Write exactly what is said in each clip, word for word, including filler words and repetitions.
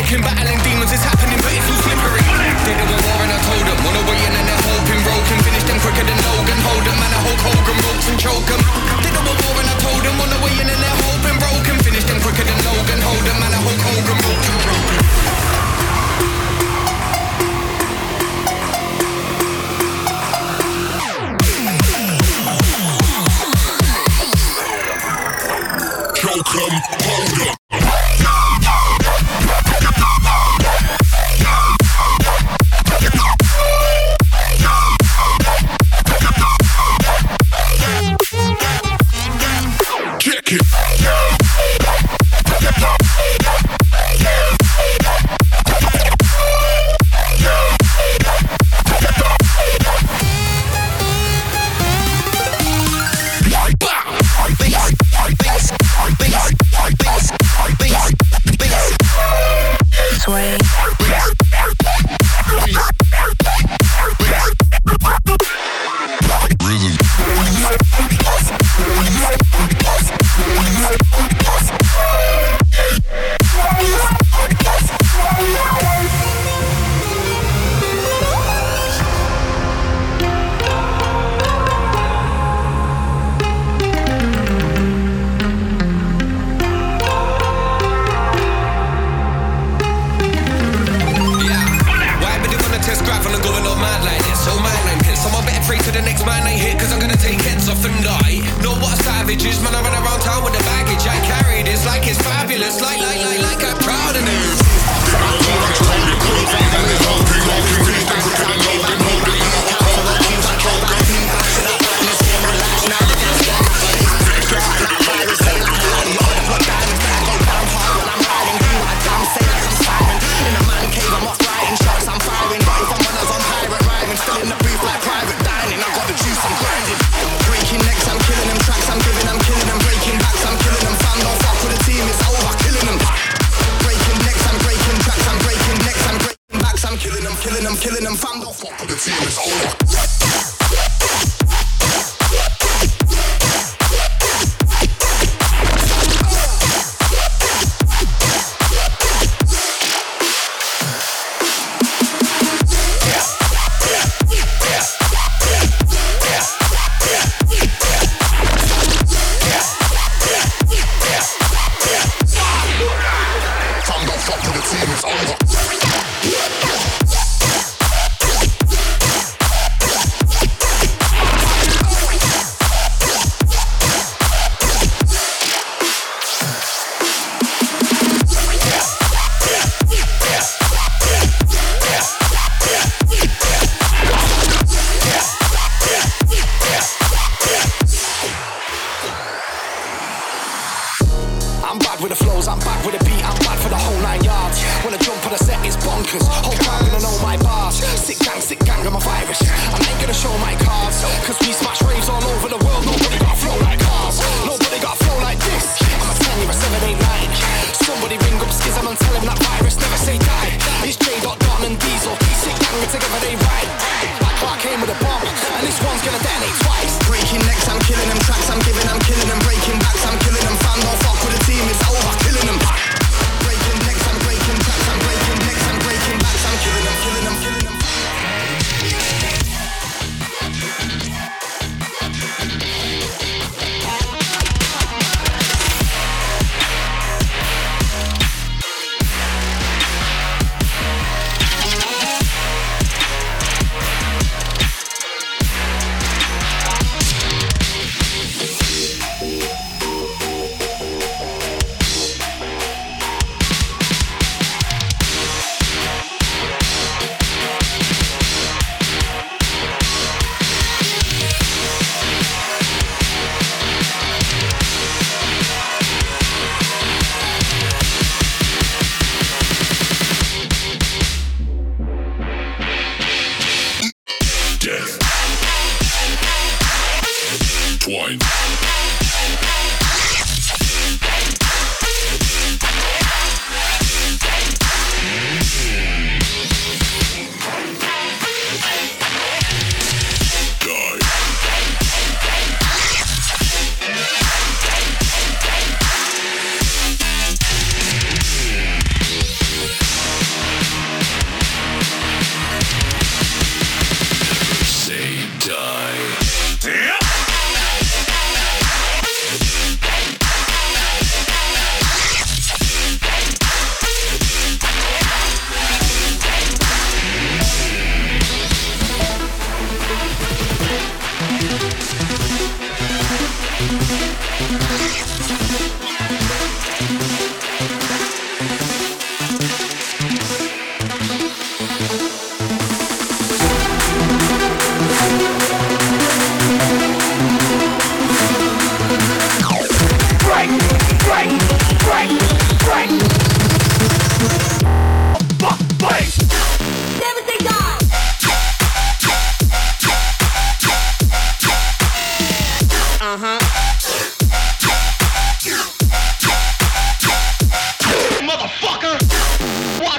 broken, battling demons, it's happening, but it's all slippery. They do a war and I told them, on the way in and they're hoping broken. Finish them quicker than Logan, hold them, man, I Hulk Hogan, ropes and choke them. They do a war and I told them, on the way in and they're hoping broken. Finish them quicker than Logan, hold them, man, I Hulk Hogan, ropes and choke them. Choke 'em, hold 'em.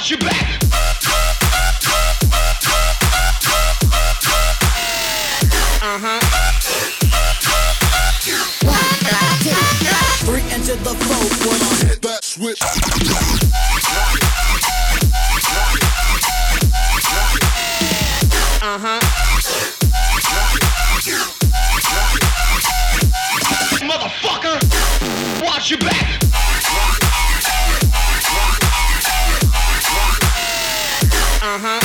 Watch your back. Uh-huh. Three into the flow when I hit that switch. Uh-huh. Motherfucker, watch your back. Uh-huh.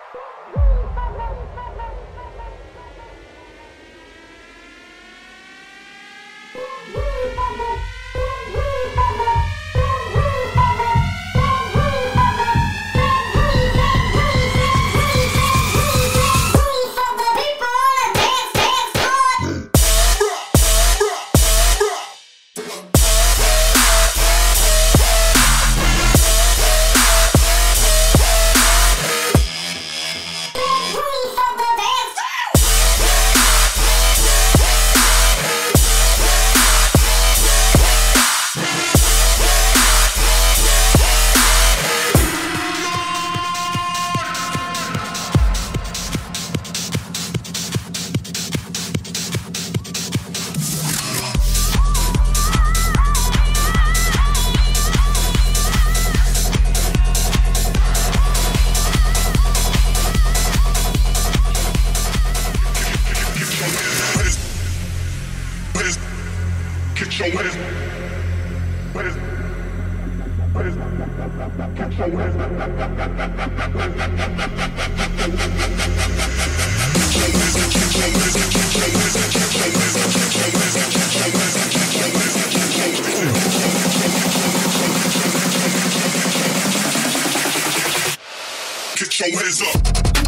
Get your hands up.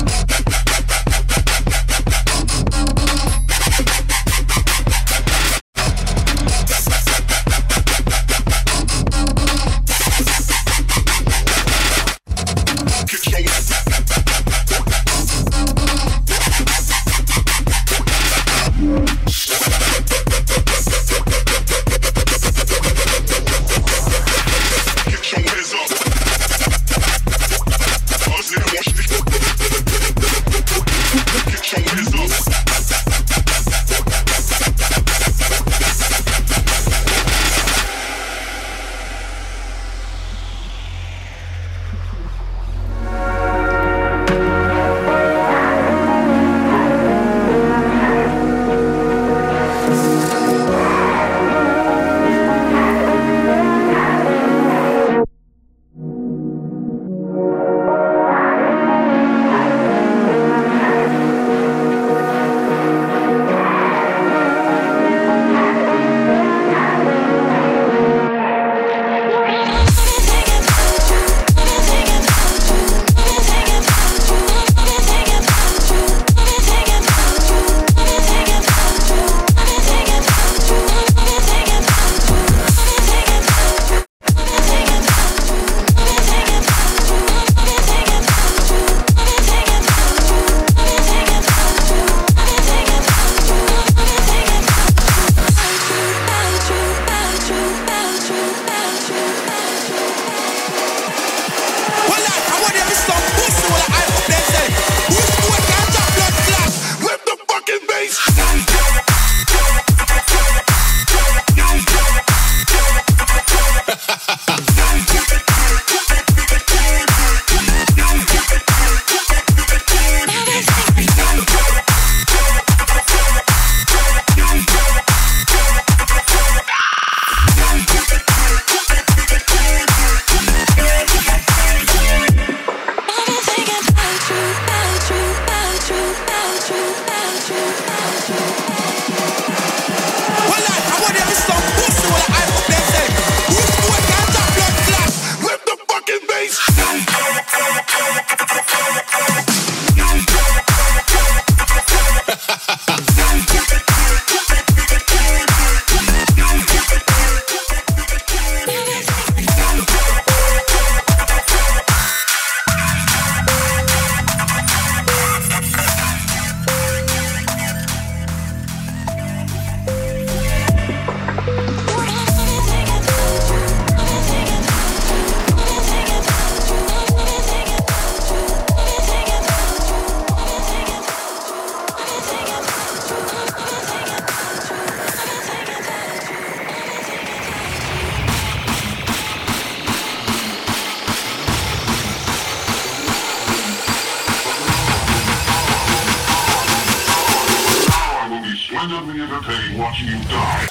randomly entertained watching you die.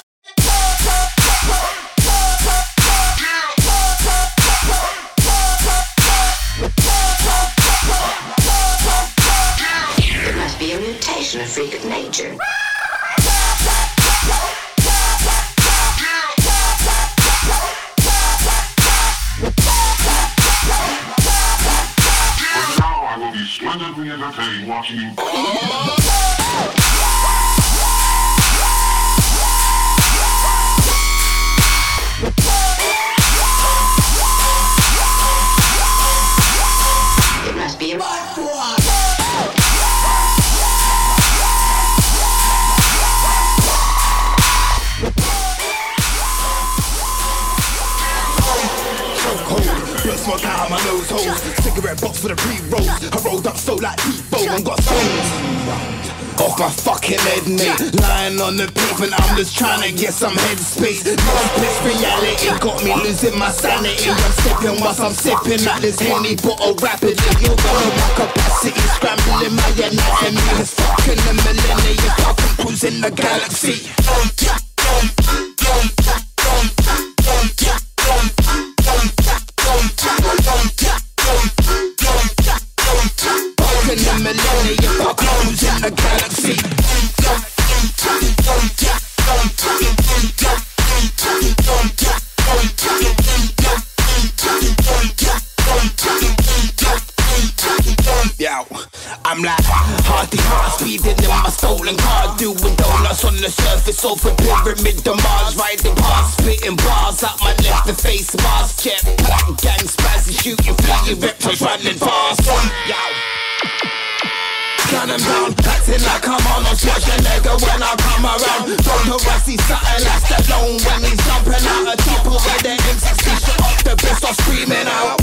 freak of nature. Splendidly entertained watching you. It must be a Smoke out of my nose holes. Cigarette box for the pre-rolls. I rolled up so like Depot and got stones off my fucking head, mate. Lying on the pavement, I'm just trying to get some headspace. This reality got me losing my sanity. I'm sipping whilst I'm sipping at this Henny bottle rapidly. You're going my capacity, scrambling my anatomy. It's fucking the millennium, fucking cruising the galaxy. In the millennium, I cruise in the galaxy. Yo, I'm like Hardy Hart, speeding in my stolen car, doing donuts on the surface of a pyramid. The Mars riding past, spitting bars out my left, the face mask, jet black gang spazzy, shooting flying reptiles running fast. Yo. Gun him down, acting like I'm on a Schwarzenegger when I come around. Don't know I see something like Stallone when he's jumping out a chopper with the M sixty shot up the best, I'm screaming out.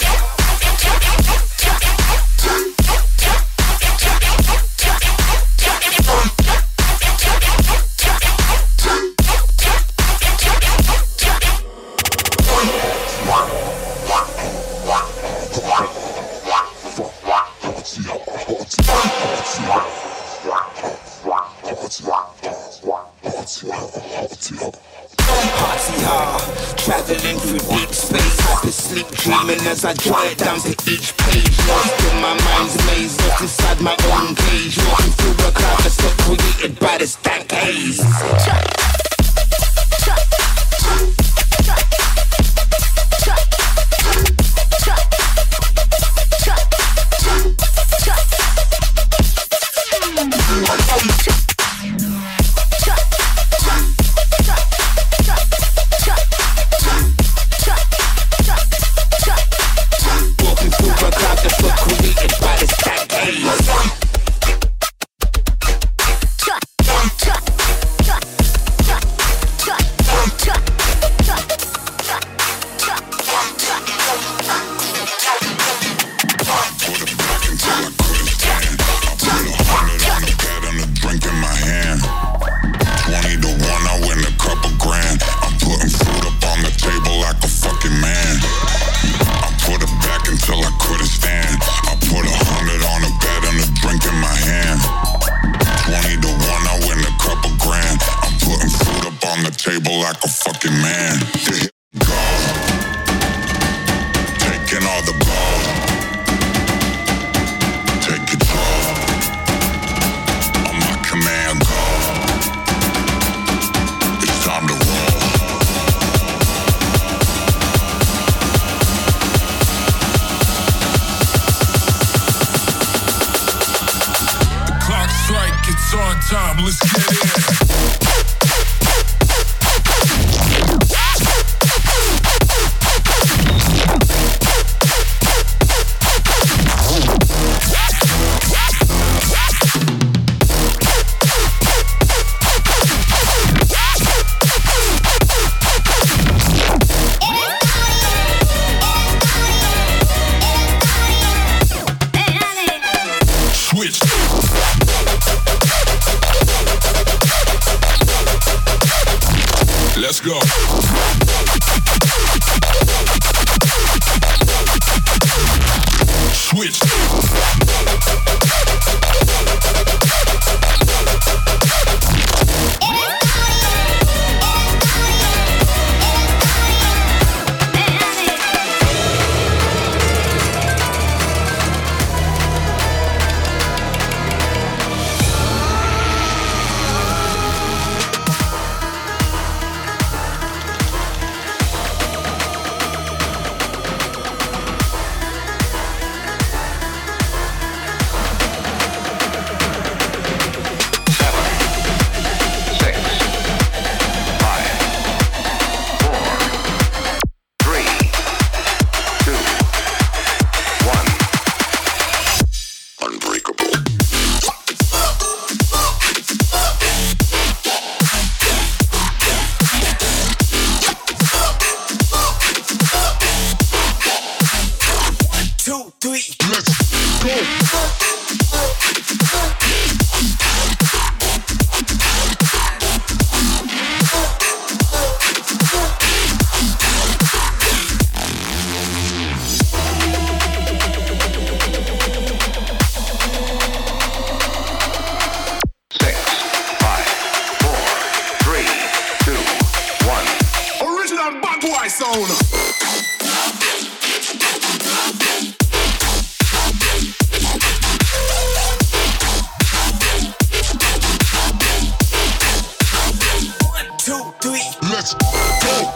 Traveling through deep space, happy sleep, dreaming as I draw it down to each page. Lost in my mind's maze, lost inside my own cage. Walking through a cloud that's not created by this dank haze. Let's go. Switch. Two, three, let's go. Let's go.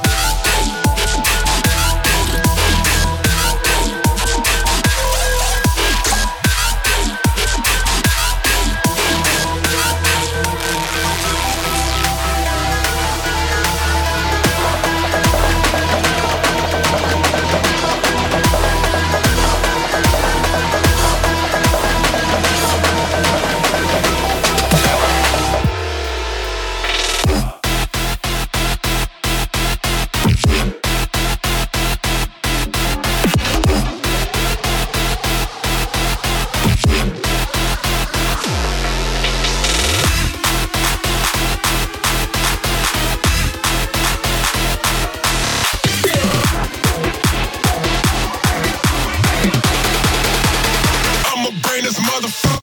This motherfucker.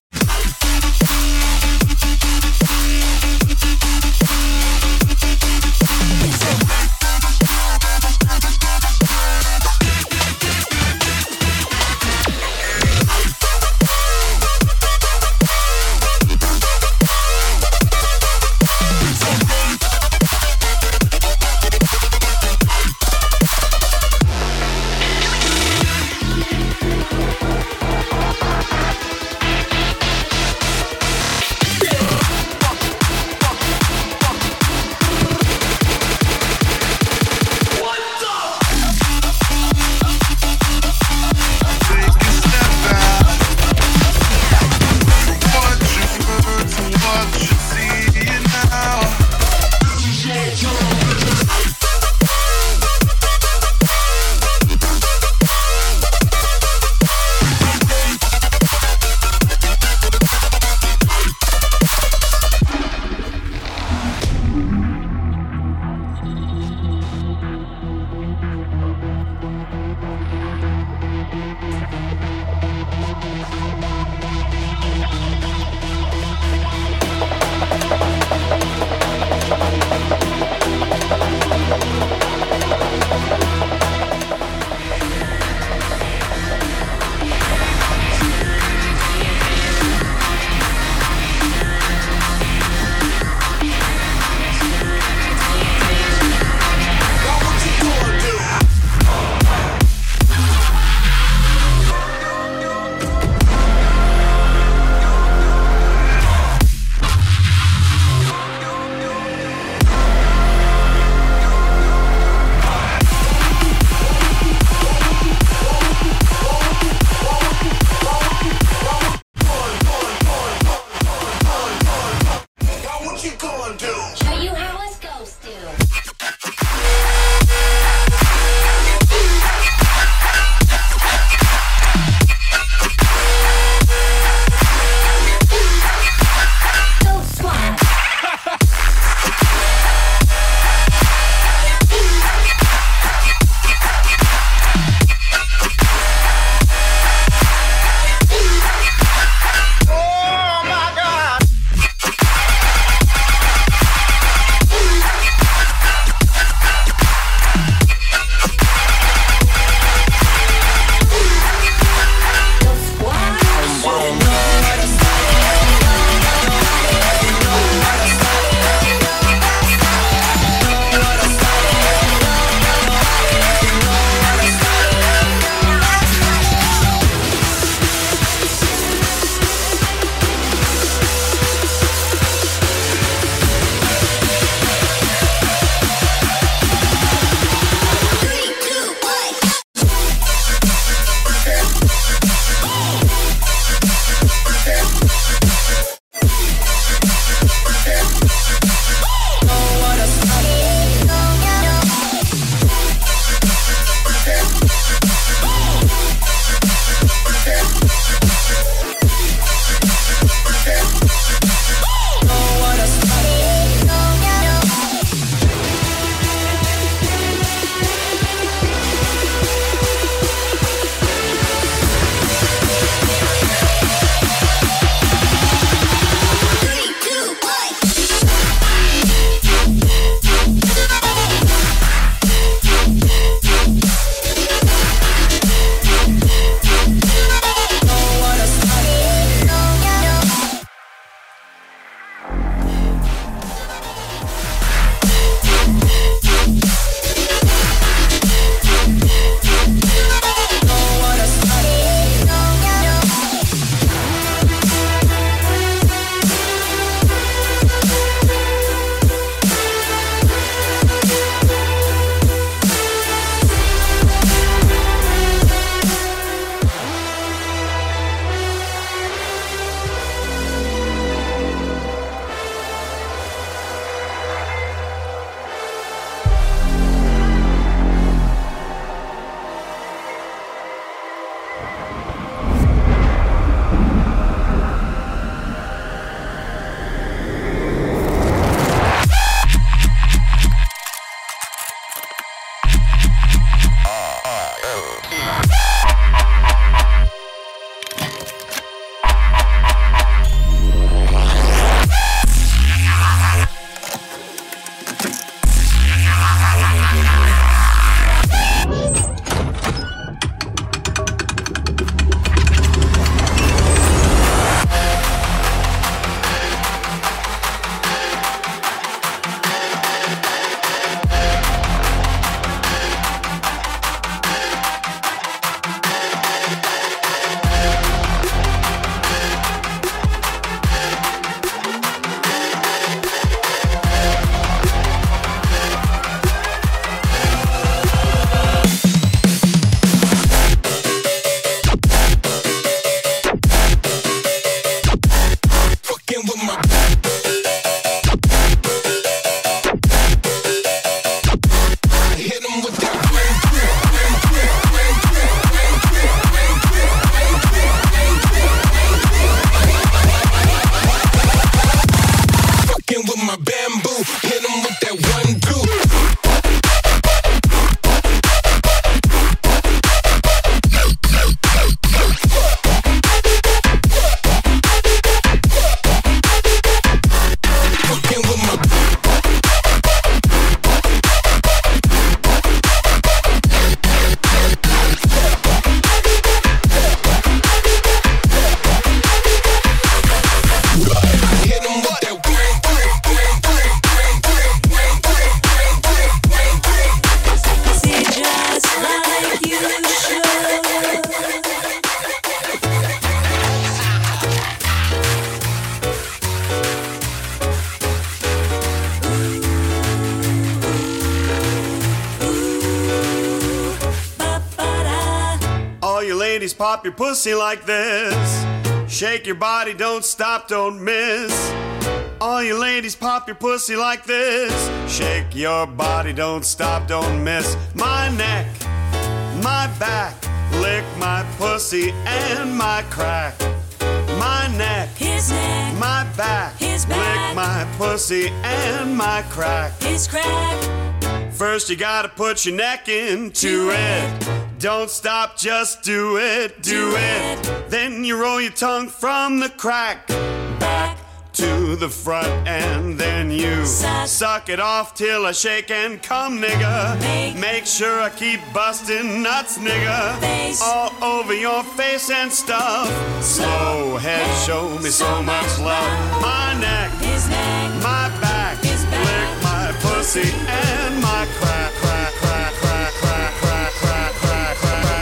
ladies, pop your pussy like this. Shake your body, don't stop, don't miss. All you ladies, pop your pussy like this. Shake your body, don't stop, don't miss. My neck, my back, lick my pussy and my crack. My neck, his neck, my back, his back, lick my pussy and my crack. his crack. First you gotta put your neck into Do it. it. Don't stop, just do it, do, Do it. it. Then you roll your tongue from the crack Back to the front, and then you Suck. suck it off till I shake and come, nigga. Make. Make sure I keep busting nuts, nigga. Face. All over your face and stuff. Slow head, show me so much love. My neck, his neck, my back, His back. lick my pussy and my crack, crack, crack, crack, crack, crack, crack, crack,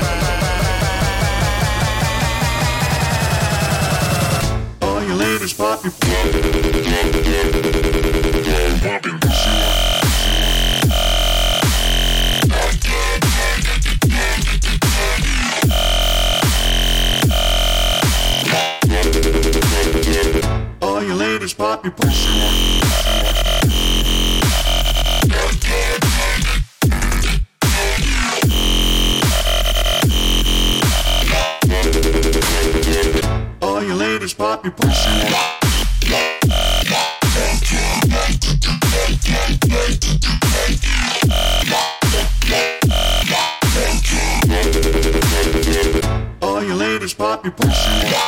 crack. All you ladies, pop your All you ladies, pop your pussy. All you ladies, pop your pussy. All you ladies, pop your pussy.